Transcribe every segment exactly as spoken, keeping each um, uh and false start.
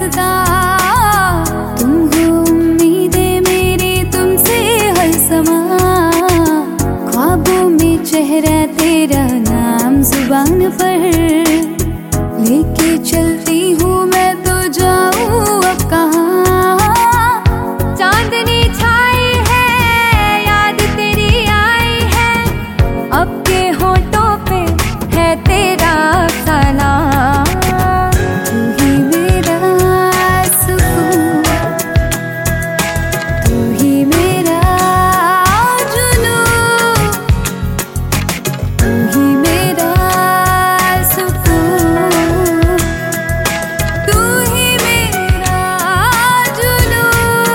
रास्ता, तुम हो उम्मीदें मेरी तुमसे हर समा। ख्वाबों में चेहरा तेरा, नाम जुबान पर, लेके चलती हूँ मैं तो जाऊँ अब कहाँ। चांदनी छाई है, याद तेरी आई है, अब के होठों पे है तेरा सलाम। तू ही मेरा सुकून, तू ही मेरा जुनून, तू ही मेरा सुकून, तू ही मेरा जुनून।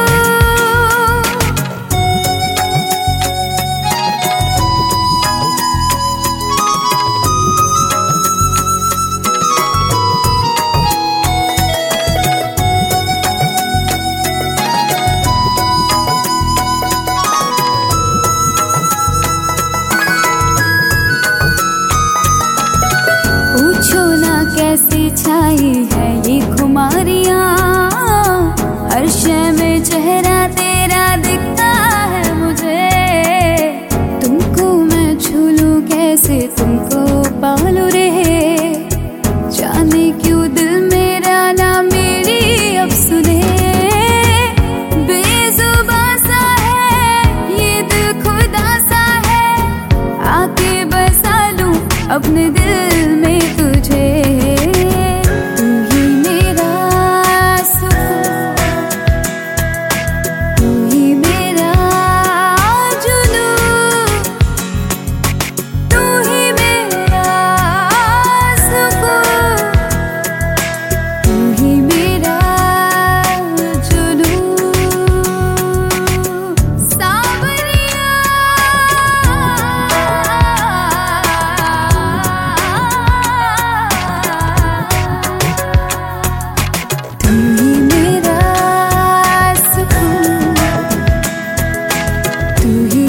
पूछो ना कैसे छाई है ये खुमारियाँ, हर शय में चेहरा तेरा दिखता है मुझे। तुमको मैं छू लूं कैसे, तुमको पालू रहे, जाने क्यों दिल मेरा ना मेरी अब सुने। बेजुबां सा है ये दिल, खुदा सा है, आके बसा लूं अपने दिल में तुझे। तू ही मेरा सुकून, तू ही मेरा जुनून, तू ही मेरा सुकून, तू ही मेरा जुनून। सावरिया तू ही मेरा सुकून, तू ही